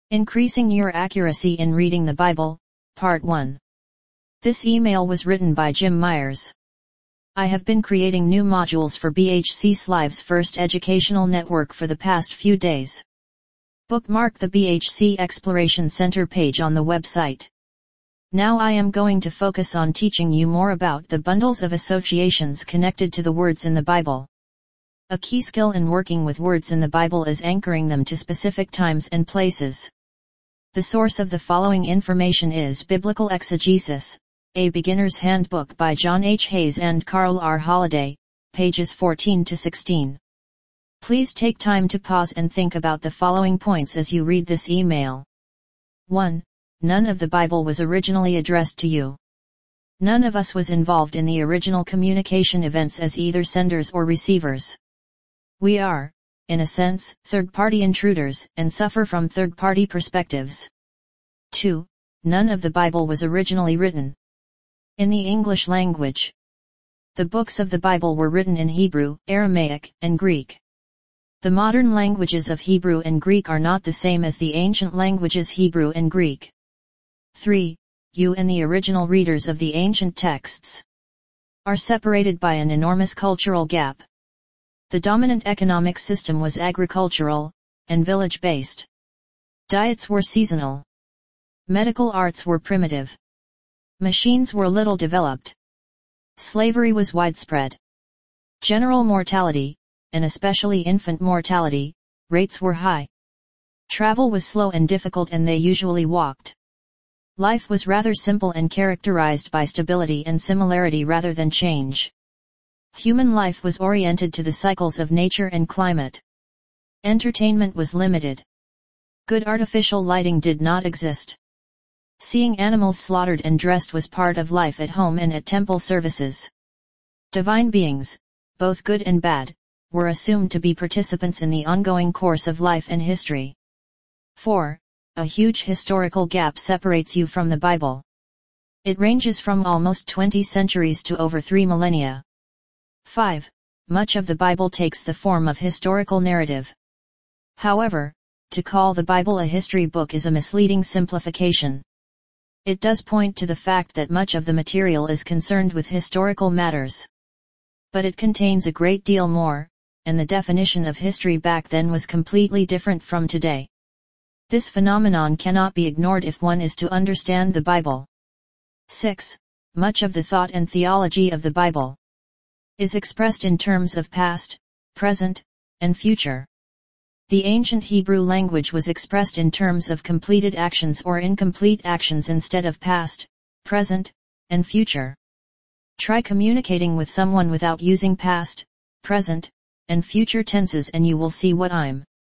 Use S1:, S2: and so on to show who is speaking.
S1: Increasing your accuracy in reading the Bible, Part 1. This email was written by Jim Myers. I have been creating new modules for BHC Live's first educational network for the past few days. Bookmark the BHC Exploration Center page on the website. Now I am going to focus on teaching you more about the bundles of associations connected to the words in the Bible. A key skill in working with words in the Bible is anchoring them to specific times and places. The source of the following information is Biblical Exegesis, a Beginner's Handbook by John H. Hayes and Carl R. Holliday, pages 14 to 16. Please take time to pause and think about the following points as you read this email. 1. None of the Bible was originally addressed to you. None of us was involved in the original communication events as either senders or receivers. We are, in a sense, third-party intruders, and suffer from third-party perspectives. 2. None of the Bible was originally written in the English language. The books of the Bible were written in Hebrew, Aramaic, and Greek. The modern languages of Hebrew and Greek are not the same as the ancient languages Hebrew and Greek. 3. You and the original readers of the ancient texts are separated by an enormous cultural gap. The dominant economic system was agricultural, and village-based. Diets were seasonal. Medical arts were primitive. Machines were little developed. Slavery was widespread. General mortality, and especially infant mortality, rates were high. Travel was slow and difficult and they usually walked. Life was rather simple and characterized by stability and similarity rather than change. Human life was oriented to the cycles of nature and climate. Entertainment was limited. Good artificial lighting did not exist. Seeing animals slaughtered and dressed was part of life at home and at temple services. Divine beings, both good and bad, were assumed to be participants in the ongoing course of life and history. 4. A huge historical gap separates you from the Bible. It ranges from almost 20 centuries to over 3 millennia. 5. Much of the Bible takes the form of historical narrative. However, to call the Bible a history book is a misleading simplification. It does point to the fact that much of the material is concerned with historical matters. But it contains a great deal more, and the definition of history back then was completely different from today. This phenomenon cannot be ignored if one is to understand the Bible. 6. Much of the thought and theology of the Bible is expressed in terms of past, present, and future. The ancient Hebrew language was expressed in terms of completed actions or incomplete actions instead of past, present, and future. Try communicating with someone without using past, present, and future tenses and you will see what I'm